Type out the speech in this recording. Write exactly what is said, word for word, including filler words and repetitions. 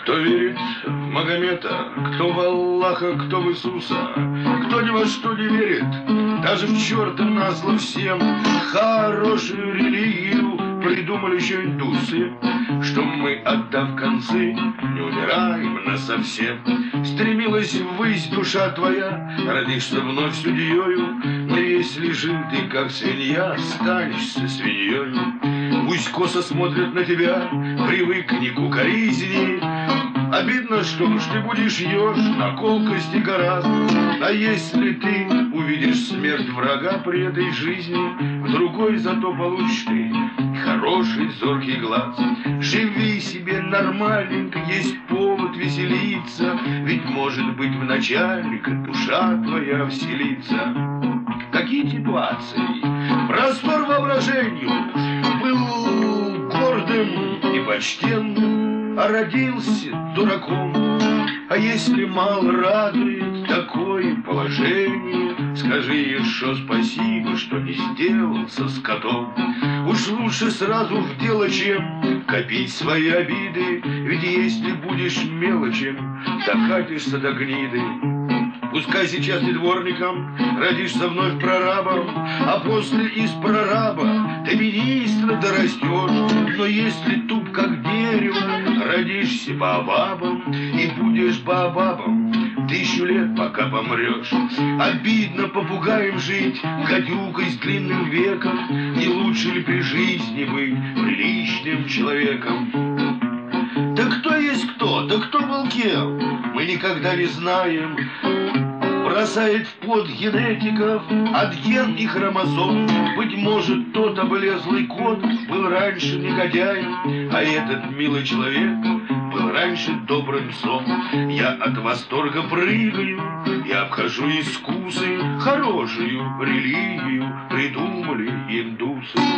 Кто верит в Магомета, кто в Аллаха, кто в Иисуса, кто ни во что не верит, даже в черта назло всем. Хорошую религию придумали еще индусы, что мы, отдав концы, не умираем насовсем. Стремилась ввысь душа твоя, родишься вновь судьею, но если жил ты, как свинья, останешься свиньею. Пусть косо смотрят на тебя, привыкни к укоризни. Обидно, что уж ты будешь еж на колкости гораздо. А если ты увидишь смерть врага при этой жизни, в другой зато получишь ты хороший зоркий глаз. Живи себе нормальненько, есть повод веселиться, ведь может быть в начальника душа твоя вселится. Какие ситуации? Простор воображению. Был гордым и почтенным, а родился дураком. А если мало радует такое положение, скажи еще спасибо, что не сделался скотом. Уж лучше сразу в дело, чем копить свои обиды, ведь если будешь мелочем, докатишься до гниды. Пускай сейчас ты дворником, родишься вновь прорабом, а после из прораба ты министра дорастешь. Но если туп как дерево, родишься баобабом и будешь баобабом тысячу лет, пока помрешь. Обидно попугаем жить, гадюкой с длинным веком. Не лучше ли при жизни быть приличным человеком? Да кто есть кто, да кто был кем, мы никогда не знаем. Бросает в плод генетиков от ген и хромосом. Быть может, тот облезлый кот был раньше негодяем, а этот милый человек был раньше добрым псом. Я от восторга прыгаю и обхожу искусы, хорошую религию придумали индусы.